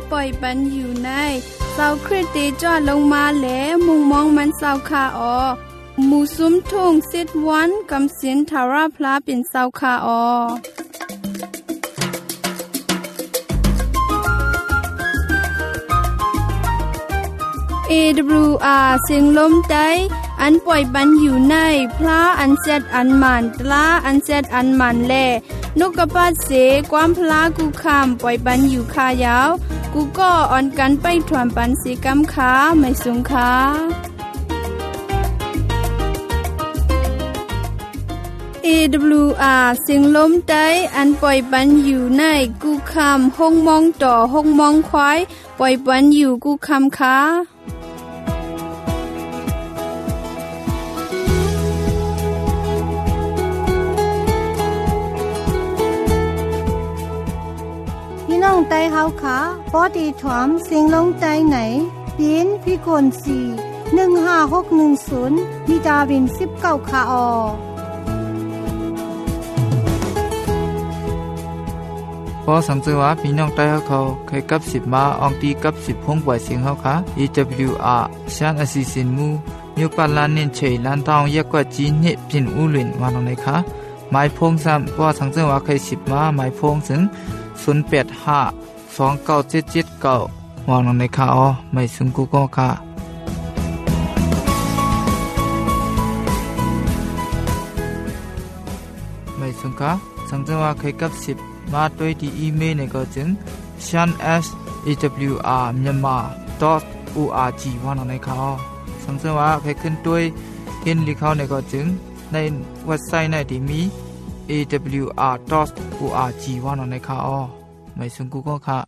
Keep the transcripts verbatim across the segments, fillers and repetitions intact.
ปล่อยปันอยู่ในเศร้าคริสเตจอดลงมาแหลมุงมองมันเศร้าคาออหมู่ซุ้มทุ่งสิทธวันกำสินทาราพลาเป็นเศร้าคาออเอ ดับเบิลยู อาร์ เสียงลมใจอันปล่อยบันอยู่ในพระอันเซดอันมันตลาอันเซดอันมันแลนกกระปัดเสความพลากูคำปล่อยบันอยู่คายาวกูก็อ่อนกันไปถวนปันสีกำขาไม่สูงขาเอ ดับเบิลยู อาร์ เสียงลมใจอันปล่อยบันอยู่ในกูคำห้องมองต่อห้องมองควายปล่อยบันอยู่กูคำขาน้องไตเฮาขาปอดีถวมเสียงลงใจไหนปีนพิกลสี่ หนึ่งห้าหกหนึ่งศูนย์วิตามินสิบเก้าคาออพอสังเกตว่าพี่น้องไตเฮาเขาเคยกับสิบมาอองตีกับสิบพงปล่อยเสียงเฮาค่ะ อี ดับเบิลยู อาร์ ชานอสิสินมูมิวปันลานเน้นเฉยลานทองเยกกว่าจีนเฮพินอูหลินมาตรงไหนคะหมายพงซ้ำพอสังเกตว่าเคยสิบมาหมายพงถึงศูนย์ แปด ห้า สอง เก้า เจ็ด เจ็ด เก้าวางลงในค่ะอ๋อไม่ซึ่งกูก็ค่ะไม่ซึ่งค่ะสังเกตว่าเคยกับสิบมาด้วยที่อีเมลในก็จึง shan s a w r myanmar dot org วางลงในค่ะอ๋อสังเกตว่าเคยขึ้นด้วยเห็นลิขในก็จึงในเว็บไซต์ในที่มี เอ ดับเบิลยู อาร์ ดอท โอ อาร์ จี ว่าหน่อยนะคะอ๋อไม่ซึ่งกูก็ค่ะ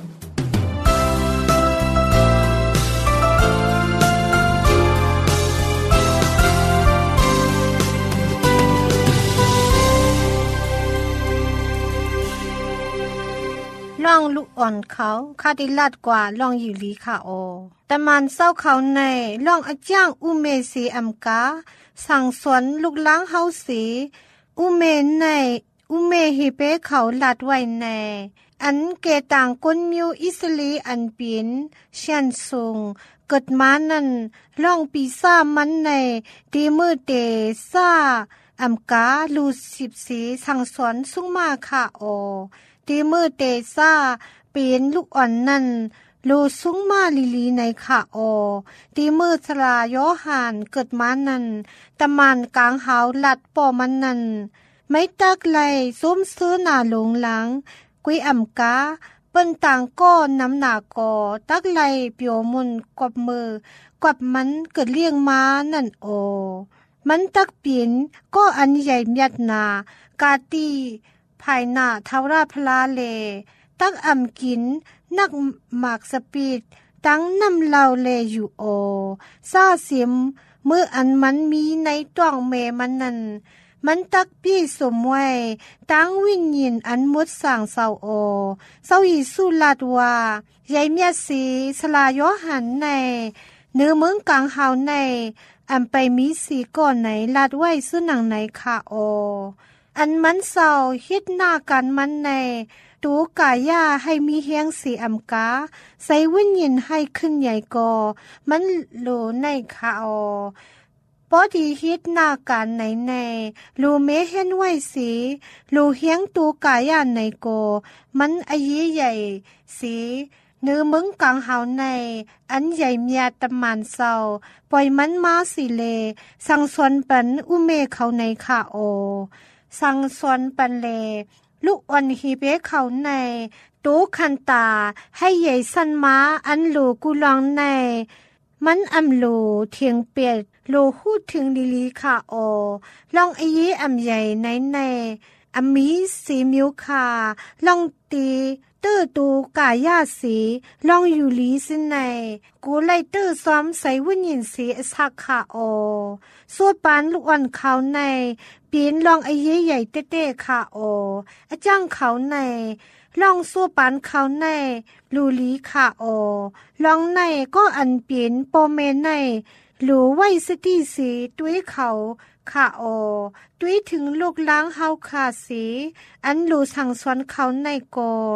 ล่องลูกอ่อนเขาคาดิลาดกว่าล่องอยู่ลีค่ะโอแต่มันเศร้าเขาในล่องอาจ้างอุเมสีอัมกาสั่งสวนลูกล้างเฮาสีอุเมในอุเมฮิเปเขาลัดไว้ในอันเกต่างก้นมิวอิสลีอันปีนเชียนสูงเกิดมานั้นล่องปีซ่ามันในดีมือเตซ่าอัมกาลูสิบสีสั่งสวนสุงมาค่ะโอดีมือเตซ่าปีนลูกอ่อนนั้นลูสุงมาลีลีในค่ะโอดีมือสลายอหานเกิดมานั้นตะมันกลางหาวลัดปอมันนั้นไม่ตักไหลส้มซื้อหน้าหลงหลังกุยอ่ำกาเปิ้นต่างก้อนน้ำหนากอตักไหลเปียวมุนกวบมือกวบมันเกิดเลี้ยงมานั่นโอมันตักปีนก็อันใหญ่ยัดนากาตีภายหน้าเทาราพลาเลตักอ่ำกินนักหมากสปีดตั้งน้ำเหลาเลอยู่โอซาเสียมเมื่ออันมันมีในต้องเมมันนั้นมันตักพี่สมไว้ตั้งวิญญาณอันมุดสั่งเศร้าโอเศร้าอีสุลาดว่ายายเมียสีสลายอหันในเนื้อเมืองกลางเฮาในอันไปมีสีก่อนไหนลาดไว้ซื้อหนังไหนค่ะโออันมันเศร้าฮิดหน้ากันมันในตูกายาให้มีเฮียงสีอัมกาใส่วิญญาณให้ขึ้นใหญ่กอมันโลในค่ะโอปอดีฮิตหน้าการไหนในลูเมเห็นไว้สีลูเฮียงตูกายาในโกมันอายุใหญ่สีเนื้อมึงกลางเฮาในอันใหญ่เมียตะมันเศร้าปล่อยมันมาสิเลสั่งสวนปันอุเมเขาในค่ะโอสั่งสวนปันเลลูกอ่อนฮีเบเขาในตูคันตาให้ใหญ่สันม้าอันหลูกุลองในมันอำโลเทียงเปียดโลหูดถึงลิลีค่ะโอลองไอเยอำใหญ่ในในอำมีสีมิวคาลองตีเตอร์ตูกายาสีลองอยู่ลีสินในกูไลเตอร์ซ้อมใส่วิญญาณสีอสักค่ะโอสวดปานลูกอ่อนเขาในปีนลองไอเยใหญ่เต้ๆค่ะโออาจ้างเขาในลองสู้ปานเขาในลูลีค่ะโอลองในก็อันเปลี่ยนโปเมในหลูไว้สติสีตุ้ยเขาค่ะโอตุ้ยถึงลูกล้างเฮาขาสีอันหลูสั่งสอนเขาในโก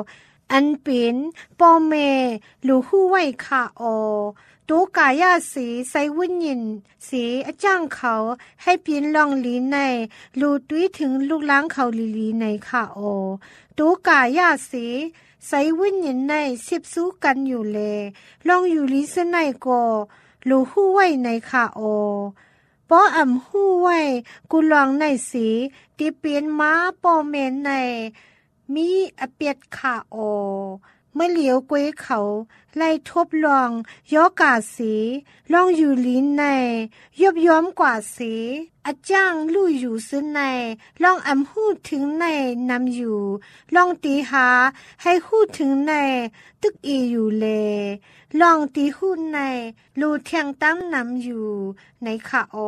อันเป็นปอเมหรือหู้ไว้ค่ะโอตูกายาสีใส่วุ่นยินสีอาจ้างเขาให้เปลี่ยนลองลีในรูตุ้ยถึงลูกล้างเขาลีลีในค่ะโอตูกายาสีใส่วุ่นยินในสิบสู้กันอยู่เลลองอยู่ลีเสไนก็รูหู้ไว้ในค่ะโอปออ่ำหู้ไว้กูลองในสีที่เปลี่ยนม้าปอเมนในมีอเปียดค่ะโอเมื่อเหลียวกวยเขาไล่ทบลองย่อกาสีลองอยู่ลิ้นในยบย้อมกว่าสีอาจ้างลู่อยู่ซึ่งในลองอำหู้ถึงในนำอยู่ลองตีหาให้หู้ถึงในตึกอีอยู่เลลองตีหู้ในลู่เทียงตั้มนำอยู่ในค่ะโอ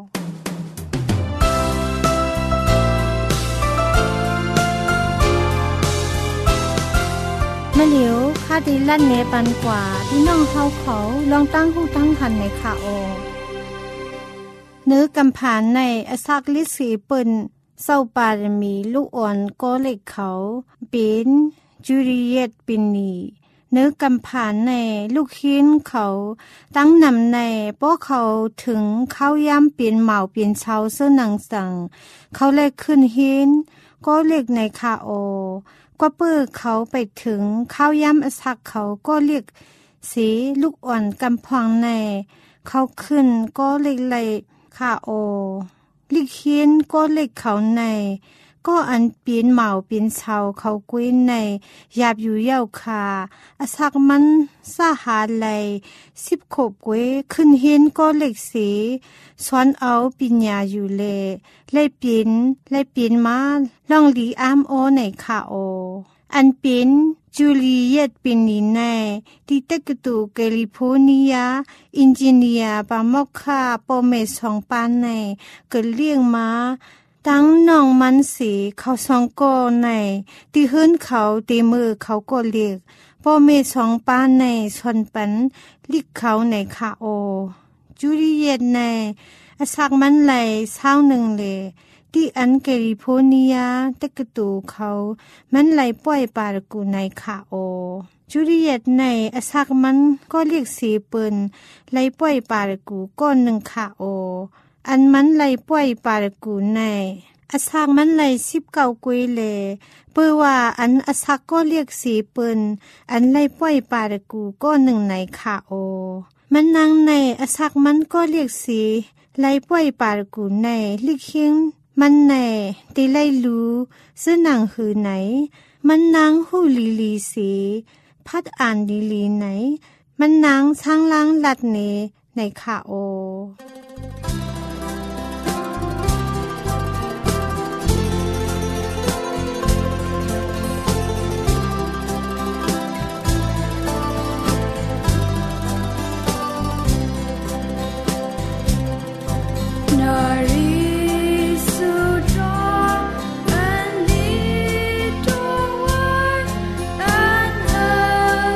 มะเหลียวคาดีลั่นเนปันกว่าพี่น้องเฮาเขาลองตั้งหูตั้งหันในค่ะโอเนื้อกำผานในอสักลิสีเปิ้นเศร้าปารมีลูกอ่อนก็เล็กเขาเป็นจูริเยตปินีเนื้อกำผานในลูกหินเขาตั้งนำในเพราะเขาถึงเข้าย่ำเปลี่ยนเหมาเปลี่ยนเชาเสื้อหนังสังเขาเล็กขึ้นหินก็เล็กในค่ะโอก็เปื้อเขาไปถึงข้าวย่ำอสักเขาก็เรียกสีลูกอ่อนกำพองในเขาขึ้นก็เล็กไหลคาโอลิกเขียนก็เล็กเขาในก็อันเปลี่ยนเหมาเปลี่ยนเชาเขากุ้ยในหยาบอยู่เย้าคาอสักมันสาหาไหลสิบขบกุ้ยขึ้นเห็นก็เล็กสีสอนเอาปิญญาอยู่เลเลยเปลี่ยนเลยเปลี่ยนมาล่องลีอามโอในคาโออันเป็นจูลีเยตเป็นนีในที่ตะกตูแคลิฟอร์เนียอินจิเนียร์ปามอกคาปอเมสองปานในเกิดเลี้ยงมาตั้งน้องมันสีเขาสองก็ในที่หื้นเขาตีมือเขาก็เรียกพ่อเมสองป้านในชนปันลิกเขาในคาโอจูริเยตในอสักมันไหลเศร้าหนึ่งเลยที่อันแคลิฟอร์เนียตะกตูเขามันไหลป่วยปาร์กูในคาโอจูริเยตในอสักมันก็เรียกสีปืนไหลป่วยปาร์กูก้อนหนึ่งคาโออันมันไหลป่วยปาร์กูในอสักมันไหลสิบเก้ากุยเลเพื่อว่าอันอสักก็เรียกสีปืนอันไหลป่วยปาร์กูก้อนหนึ่งในคาโอมันนางในอสักมันก็เรียกสีไหลป่วยปาร์กูในลิขิงมันในตีไลรู้ซึ่งนางหือไหนมันนางหูลีลีสีพัดอ่านลีลีไหนมันนางช้างล้างลัดเนในคาโอ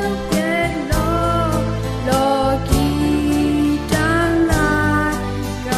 ก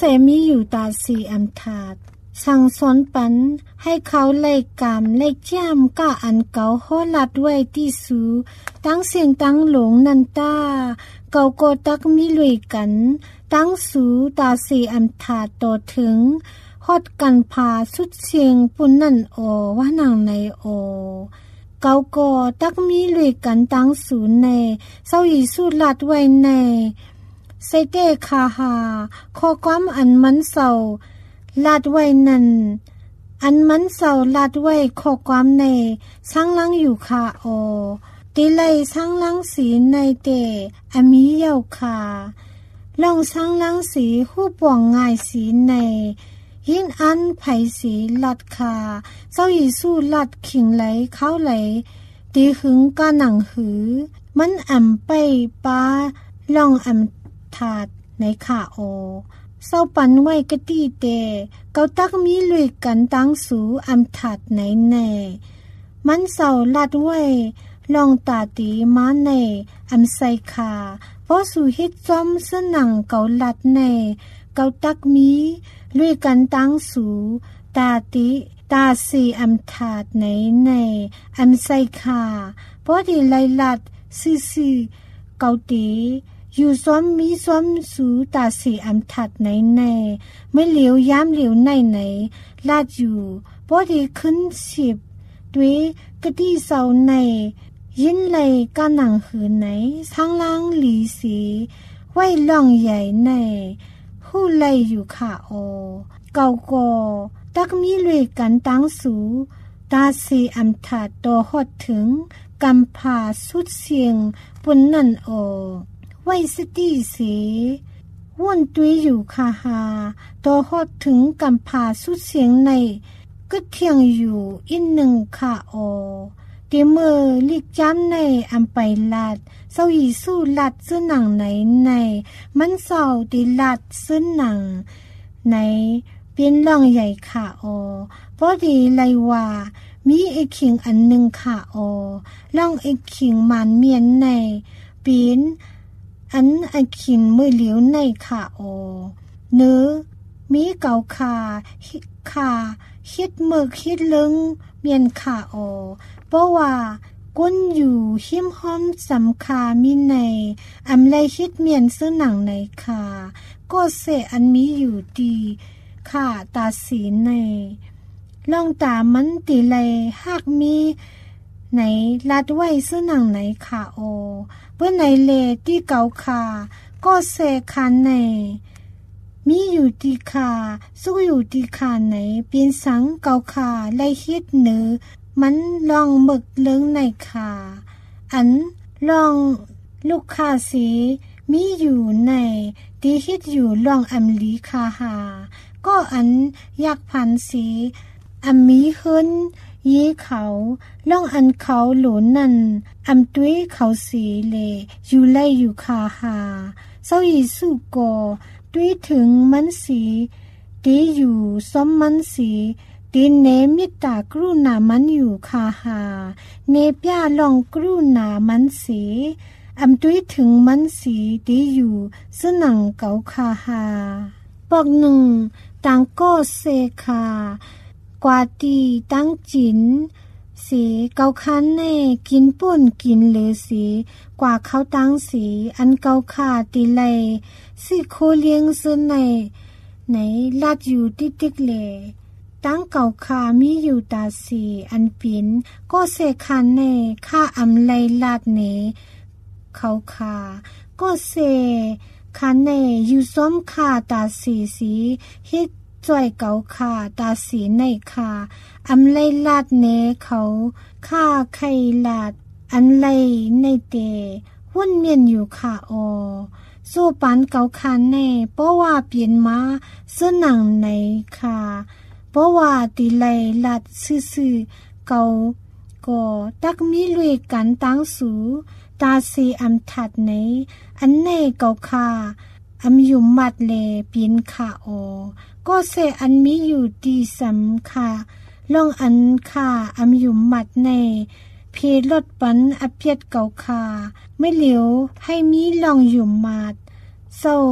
มีอยู่ตาสีอำถาดสั่งสอนปันให้เขาไล่กามไล่จ้ามก้าอันเก่าโหลัดไว้ที่สูตั้งเสียงตั้งหลงนันตาเก่าก็ตักมีลุยกันตั้งสูตาสีอำถาดต่อถึงฮอดกันพาสุดเสียงปุ่นนั่นโอว่านางในโอเก่าก็ตักมีลุยกันตั้งสูในเศร้าอีสูลัดไว้ในไซเตคาหาข้อความอันมันเศร้าลาดไว้นั่นอันมันเศร้าลาดไว้ข้อความในสังลังอยู่ค่ะโอติไลสังลังสีในเตอมีเย้าค่ะลองสังลังสีหูป่วงง่ายสีในยินอันไผสีลัดค่ะเจ้าอีสู้ลัดขิงไหลเข้าไหลตีหึงกะหนังหือมันอ่ำไปป้าลองอ่ำถาดในค่ะโอเศร้าปันไว้กะตี้เตเกาตักมีลุยกันตั้งสูอำถาดไหนแน่มันเศร้าลัดไว้ลองตาตีมาในอำใส่ขาเพราะสู่เฮ็ดจอมสนังเกาลัดในเกาตักมีลุยกันตั้งสูตาติตาสีอำถาดไหนในอำใส่ขาเพราะที่ไลลัดซื่อๆเกาตีอยู่ซ้อมมีซ้อมสูตาสีอำถัดไหนในไม่เหลียวย้ำเหลียวในไหนลาดอยู่พอดีขึ้นสิบด้วยกะที่เสาในยินเลยกะหนังหืนไหนทั้งล่างหลีสีไว้ล่องใหญ่ในหู้ไลอยู่ค่ะโอเก่าก่อตักมีลุยกันตั้งสูตาสีอำถัดต่อหดถึงกำพาสุดเสียงปุ่นนั่นโอไว้สติสีว่นตุยอยู่คาหาต่อฮอดถึงกำพาสุดเสียงในก็เที่ยงอยู่อินหนึ่งค่ะโอเตเมื่อลิกจ้ำในอำไปลาดเศร้าอีสู้ลัดซื้อหนังไหนในมันเศร้าตีลัดซื้อหนังไหนเป็นร่องใหญ่ค่ะโอพอดีไลว่ามีไอ้ขิงอันหนึ่งค่ะโอร่องไอ้ขิงมันเมียนในปีนอันอันขินมือเหลียวในค่ะโอเนื้อมีเก่าขาขาคิดมือคิดลึงเมียนค่ะโอเพราะว่าก้นอยู่หิมห้อมสำคามีในอำไลคิดเมียนซื้อหนังในค่ะก็เสอันมีอยู่ดีค่ะตาสีในลองตามันตีไลหากมีไหนลาดไว้ซื้อหนังไหนค่ะโอเพื่อไหนเลที่เก่าค่ะก็เสคันในมีอยู่ที่ค่ะสู้อยู่ที่ค่ะไหนเป็นสังเก่าค่ะไล่ฮิดเนื้อมันลองหมึกเลิ้งในค่ะอันลองลูกค้าสีมีอยู่ในที่ฮิดอยู่ลองอำลีค่ะหาก็อันอยากพันสีอำมีขึ้นยีเขาล่องอันเขาหลนนั่นอำตุ้ยเขาสีเลอยู่ไล่อยู่คาหาเศร้าอีสุโกตุ้ยถึงมันสีตีอยู่ซ้อมมันสีตีเนมิตากรุณามันอยู่คาหาเนปยาลองกรุณามันสีอำตุ้ยถึงมันสีตีอยู่สนังเก่าคาหาปอกหนึ่งต่างก็เซคากว่าตีตั้งจินสีเกาคันแน่กินป่นกินเหลือสีกว่าเขาตั้งสีอันเกาขาตีไลสิโคเลี้ยงซื้อในไหนลาดอยู่ติดติกเลตั้งเกาขามีอยู่ตาสีอันปินก็เสคันแน่ข้าอำไลลาดเนเขาขาก็เสคันแน่อยู่ซ้อมขาตาสีสีเฮ็ดจ่อยเก่าขาตาสีในขาอำไลลาดเนเขาข้าไข่ลาดอันไลในเตวุ่นเมียนอยู่ขาออสู้ปันเก่าคันแน่เพราะว่าเปลี่ยนมาเสื้อหนังในขาเพราะว่าตีไลลาดซื่อๆเก่าก็ตักมีลุยกันตั้งสูตาสีอำถัดในอันในเก่าขาอำอยู่มัดเลเปลี่ยนขาออก็เสอันมีอยู่ดีสำค่ะลองอันค่ะอำอยู่มัดในเพลดปันอเพียดเก่าค่ะไม่เหลียวให้มีลองอยู่มัดเศร้า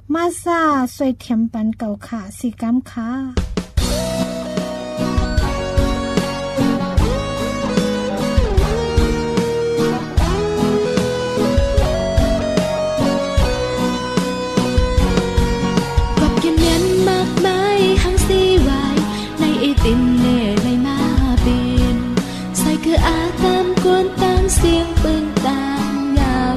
มาซาสวยเทียมปันเก่าขาสีกำขาตินเล่ไลมาเป็นใส่คืออาตามกวนตามเสียงปืนตามยาว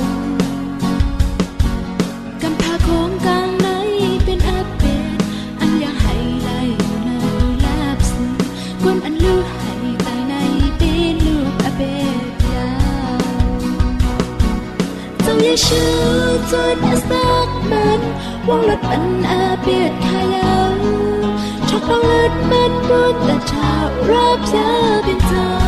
กันพาโค้งกลางไหนเป็นอาเป็นอันอยากให้ไล่อยู่ในลาบซึ่งกวนอันลือให้ตายในเป็นลูกอาเป็นยาวเจ้าอย่าชื่อจนอาสักมันวงรถปันอาเปียดขายาวชักต้องเลือดมันบนแต่ชาวรับยาเป็นเจ้า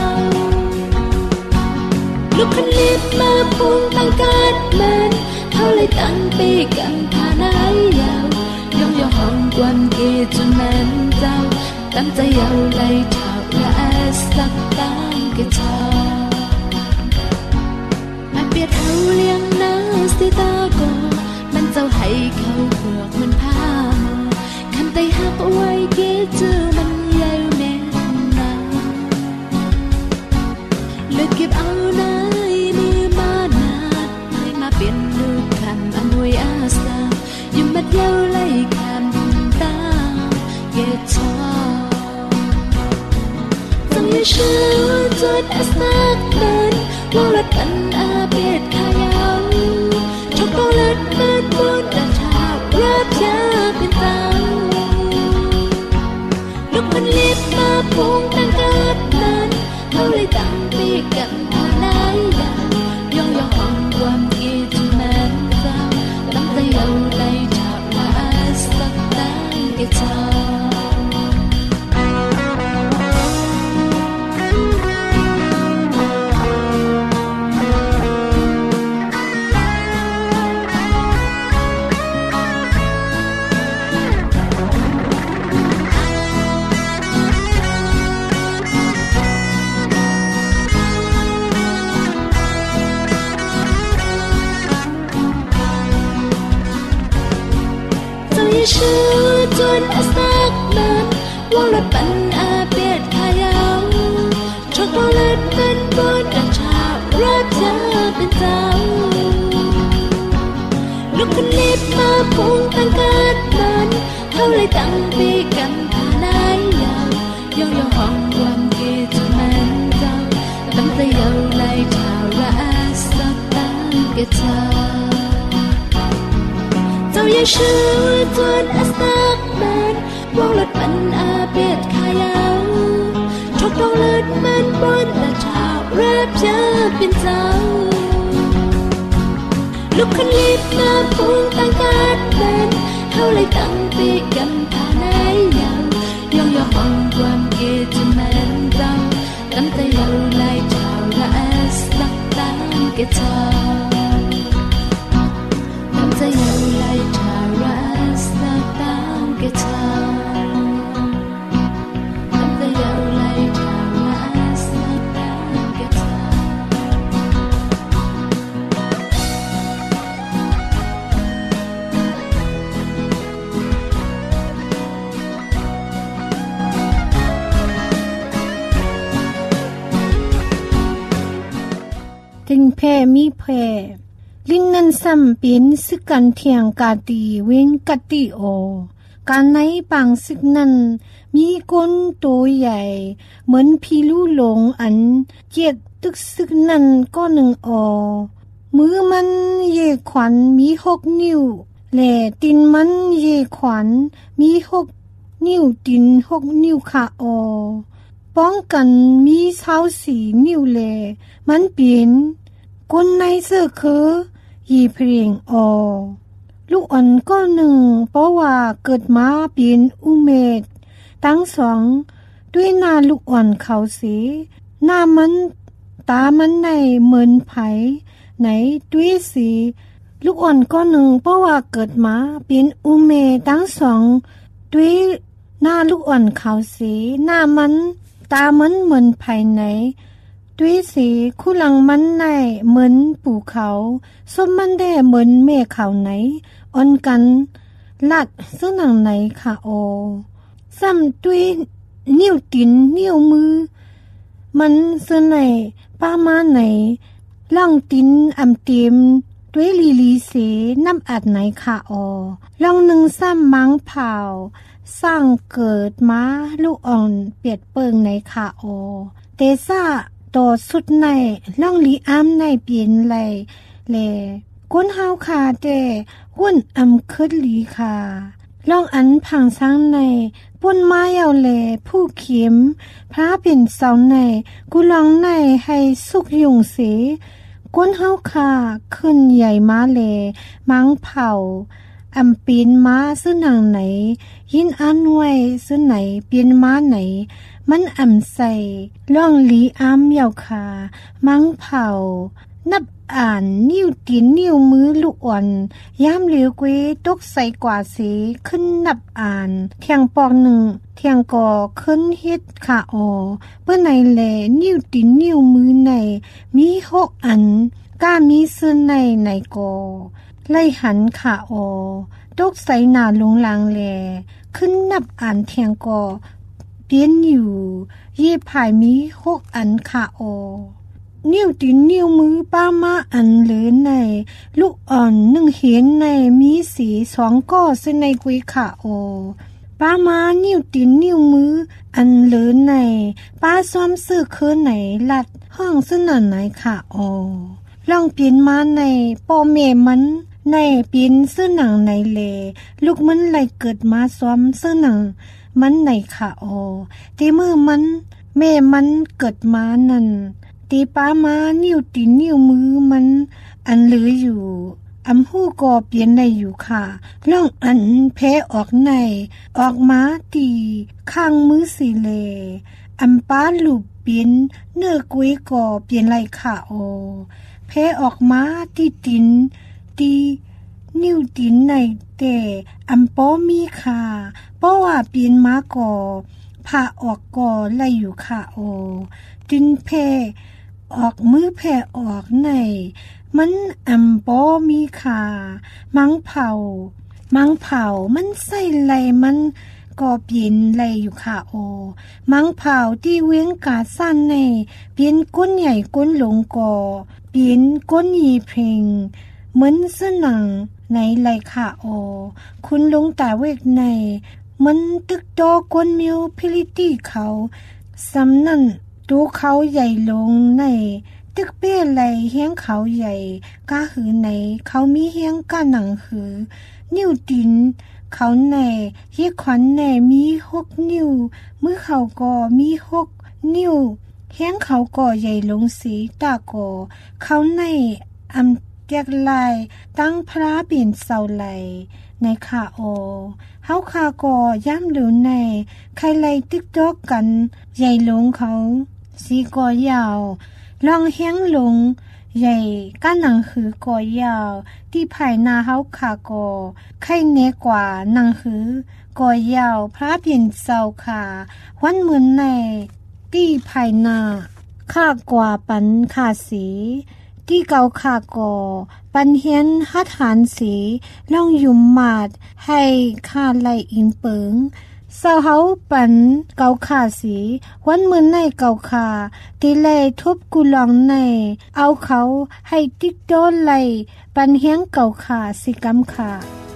ลูกคันลิบมาพุ่งตั้งการมันเขาเลยตั้งปีกันทานายยาวยองยองห้องกวนเกจนแม่นเจ้าตั้งใจยาวเลยชาวและสักตั้งเกชามาเปียดเขาเลี้ยงน้าสิตาโกมันเจ้าให้เขาเผือกมันพาคันไตหักไว้เกจือมันยาวแม่นาเลือกเก็บเอาในมือมานาดให้มาเป็นลูกคันอำนวยอาสายิ่งมัดยาวไล่คันตาเกชอต้องอย่าเชื่อจนอาสักนั้นว่ารถปันอาเบียดขายาวชกต้องเลือดมันบนแต่ชาวรับยาเป็นเจ้าลูกมันลิบมาพุ่งตั้งการนั้นเขาเลยตั้งปีกันทานายยาวยองยองห้องความคิดที่แม่นเจ้าตั้งแต่ยาวไล่ชาวละสักตั้งเกชาชื่อจนอาสักมันวงรถปันอาเปียดขายาวชกต้องเลือดมันบนแต่ชาวรับยาเป็นเจ้าลูกคันลิบมาพุ่งตั้งการมันเขาเลยตั้งปีกันทานายยาวยองยองห้องความเกจแม่นเจ้าตั้งแต่ยาวไล่ชาวละสักตั้งเกชาเจ้าอย่าชื่อจนอาสักมันวงรถปันอาเปียดขายาวชกต้องเลือดมันบนแต่ชาวรับยาเป็นเจ้าลูกคันลิบมาพุ่งตั้งการมันเขาเลยตั้งปีกันทานายยาวยองยองห้องความเกจแม่นเจ้าตั้งแต่ยาวไล่ชาวละสักตั้งเกชาใจยาวไล่ชาราสักตั้งเกชาตั้งใจยาวไล่ชาราสักตั้งเกชาถึงแพ่มีแพ่ลิ้นนั้นซ้ำเป็นซึกกันเทียงกาตีเวงกติโอการในบางซึกนั้นมีก้นตัวใหญ่เหมือนพี่ลู่หลงอันเจ็ดตึกซึกนั้นก็หนึ่งอมือมันเยขวัญมีหกนิ้วแหล่ตินมันเยขวัญมีหกนิ้วตินหกนิ้วขาอป้องกันมีเท้าสี่นิ้วแหล่มันเปลี่ยนก้นในเสื้อคือยีเพลียงอลูกอ่อนก็หนึ่งเพราะว่าเกิดมาเป็นอุเมตทั้งสองด้วยหน้าลูกอ่อนเขาสีหน้ามันตามันในเหมือนไผไหนด้วยสีลูกอ่อนก็หนึ่งเพราะว่าเกิดมาเป็นอุเมตทั้งสองด้วยหน้าลูกอ่อนเขาสีหน้ามันตามันเหมือนไผไหนด้วยสีคู่หลังมันในเหมือนปู่เขาส้มมันได้เหมือนแม่เขาไหนอ่อนกันลัดซึ่งหนังไหนค่ะโอซ้ำด้วยนิ้วตินนิ้วมือมันซึ่งไหนป้ามาไหนล่องตินอำเต็มด้วยลีลีเสน้ำอัดไหนค่ะออลองหนึ่งซ้ำมังเผาสร้างเกิดมาลูกอ่อนเปียดเปิงในค่ะออเตซ่าต่อสุดในล่องลีอ้ามในเปลี่ยนไหลแลก้นเฮาค่ะแต่วุ่นอำคึดลีค่ะล่องอันผังช้างในป่นไม้เอาแลผู้เข็มพระเป็นเสาในกุลองในให้สุกยุงเสก้นเฮาค่ะขึ้นใหญ่มาแลมังเผาอำปีนม้าซึ่งหนังไหนยินอันไว้ซึ่งไหนเปลี่ยนม้าไหนมันอำใส่ล่องลีอ้ามยาวค่ะมังเผานับอ่านนิ้วตีนนิ้วมือลูกอ่อนย่ามเหลียวเกวตกใส่กว่าสีขึ้นนับอ่านเทียงปอกหนึ่งเทียงก่อขึ้นเฮ็ดขาออเพื่อในแลนิ้วตีนนิ้วมือในมีหกอันก้ามีซื้อในในก่อไล่หันขาออตกใส่หน้าลงลางแลขึ้นนับอ่านเทียงก่อเปลี่ยนอยู่เย่ภายมีหกอันขาออนิ้วตีนนิ้วมือป้ามาอันเหลือในลูกอ่อนนึ่งเห็นในมีสีสองก้อเส้นในกุยขาโอป้ามานิ้วตีนนิ้วมืออันเหลือในป้าซ้อมซื้อเคอไหนลัดห้องซึ่งนั่นไหนขาโอลองเปลี่ยนมาในปอเมมันในเปลี่ยนซื้อหนังในเลลูกมันไหลเกิดมาซ้อมซื้อหนังมันในขาโอตีมือมันแม่มันเกิดมานั่นตีป้ามานิ้วตีนนิ้วมือมันอันเหลืออยู่อำหู้ก็เปลี่ยนในอยู่ค่ะล่องอันเพออกในออกมาตีข้างมือสิเลอำป้าลูบเปลี่ยนเนื้อกุ้ยก็เปลี่ยนไรค่ะโอเพออกมาตีตินตีนิ้วตีนในแต่อำป้อมีค่ะเพราะว่าเปลี่ยนมาก็พาออกก็ไล่อยู่ค่ะโอตินเพออกมือแผ่ออกในมันอำปอมีขามังเผามังเผามันใส่ไหลมันก็เปลี่ยนไหลอยู่ค่ะโอมังเผาที่เว้งกาสั้นในเปลี่ยนก้นใหญ่ก้นหลงก่อเปลี่ยนก้นยีเพลงเหมือนเสื้อหนังในไหลค่ะโอคุณลงตาเวกในมันตึกโตก้นมิวพิลิตี้เขาสำนั่นตัวเขาใหญ่ลงในตึกเป้ไหลเฮียงเขาใหญ่ก้าหือในเขามีเฮียงก้าหนังหือนิ้วตีนเขาในเฮียขวัญในมีหกนิ้วมือเขาก็มีหกนิ้วเฮียงเขาก็ใหญ่ลงสีตาก็เขาในอำแจกลายตั้งพระเปลี่ยนเสาไหลในขาโอเฮาคาก็ย่ำหรือในใครไล่ตึกตอกกันใหญ่ลงเขาสีก่อยาวลองเฮียงลงใหญ่ก้านหนังหือก่อยาวที่ภายนาเฮาคาก็ใครเนกว่าหนังหือก่อยาวพระเปลี่ยนเสาขาวันเหมือนในที่ภายนาข้ากว่าปันขาสีที่เกาขากอปันเฮียนฮัดหานสีล่องยุมมาดให้ข้าไล่อิงเปิงเศร้าเฮาปันเกาขาสีวันมือในเกาขาตีไล่ทุบกุลองในเอาเขาให้ติ๊กโดนไล่ปันเฮียงเกาขาสิกำขา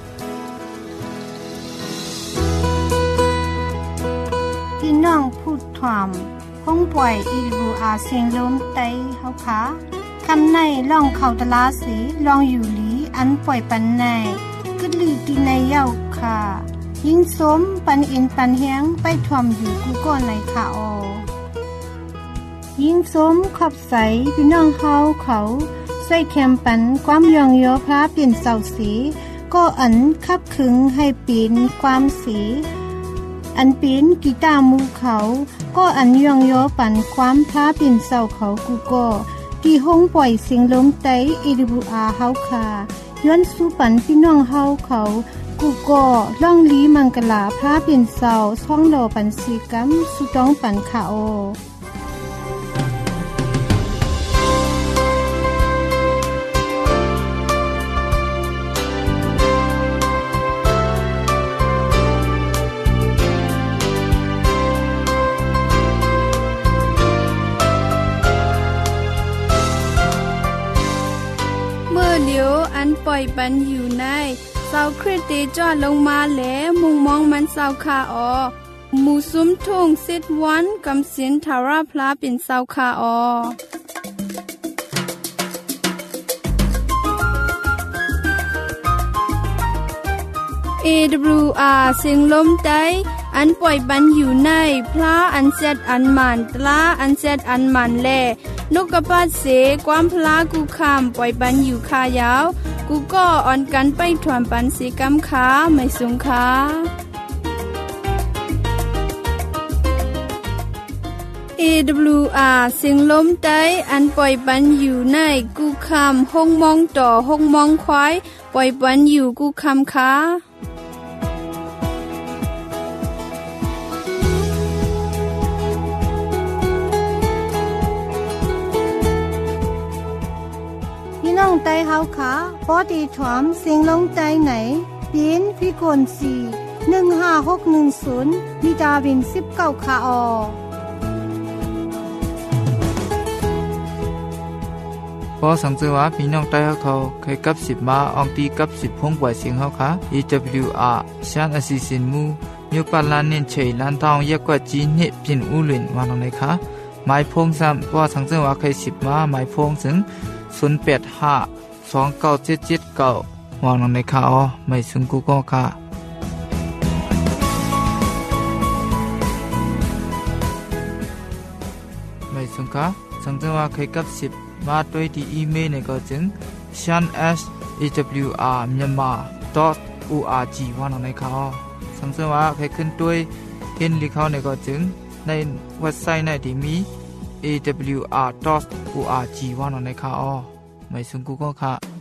พี่น้องพูดความคงปล่อยอีรูอาเสียงลมไตเฮาขาคำในล่องเขาตลาสีลองอยู่หลีอันปล่อยปันในกึดลีตีในเย้าค่ะยิ่งสมปันอินปันเฮียงไปทวมอยู่กูก่อนในค่ะออยิ่งสมขอบใสพี่น้องเฮาเขาใส่แคมปันความยองโยพระเปลี่ยนเสาสีก็อันคับขึงให้ปีนความสีอันปีนกีตาร์มูเขาก็อันยองโยปันความพระเปลี่ยนเสาเขากูก็ที่ห้องปล่อยเสียงลมไตอีริบูอาเฮาคาย้อนสู้ปันพี่น้องเฮาเขากูก็ล่องลีมังกลาพระเป็นเสาช่องโลปันสีกัมสุต้องปันขาโอล่อยปันอยู่ในเสาคริสเตจอดลงมาแหลมุงมองมันเสาคาออหมู่ซุ้มทุ่งสิทวันกำสินทาราพลาเป็นเสาคาออเอ ดับเบิลยู อาร์ เสียงลมใต้อันปล่อยบันอยู่ในพระอันเซดอันมันตลาอันเซดอันมันแลนกกระปาดเสความพลากูคำปล่อยบันอยู่คายาวกูก็อ่อนกันไปถวนปันสีกำขาไม่สูงขาเอ ดับเบิลยู อาร์ เสียงลมใต้อันปล่อยบันอยู่ในกูคำห้องมองต่อห้องมองควายปล่อยบันอยู่กูคำขาน้องไต้เฮาขาพอดีถอมเสียงลงใจไหนปีนพิกลสี่หนึ่งห้าหกหนึ่งศูนย์มีดาวินสิบเก้าขาออพอสังเกตว่าพี่น้องไต้เขาเคยกับสิบมาอองตีกับสิบพงกว่าเสียงเขาค่ะ อี ดับเบิลยู อาร์ ชานอสิสินมูมีปานลานเน้นเฉยลานทองเยอะกว่าจีนเน็ตเปลี่ยนอูหลินวางลงในค่ะหมายพงซ้ำพอสังเกตว่าเคยสิบมาหมายพงถึงศูนย์แปดห้าสองเก้าเจ็ดเจ็ดเก้าวางลงในค่ะอ๋อไม่ซึ่งกูก็ค่ะไม่ซึ่งค่ะสังเกตว่าเคยกับสิบมาด้วยที่อีเมลในก็จึง ชาน เอส เอ ดับเบิลยู อาร์ myanmar ดอท โอ อาร์ จี วางลงในค่ะอ๋อสังเกตว่าเคยขึ้นด้วยเห็นลิเขาในก็จึงในเว็บไซต์ในที่มี เอ ดับเบิลยู อาร์ ดอท โอ อาร์ จี วางลงในค่ะอ๋อไม่ซึ่งกูก็ค่ะ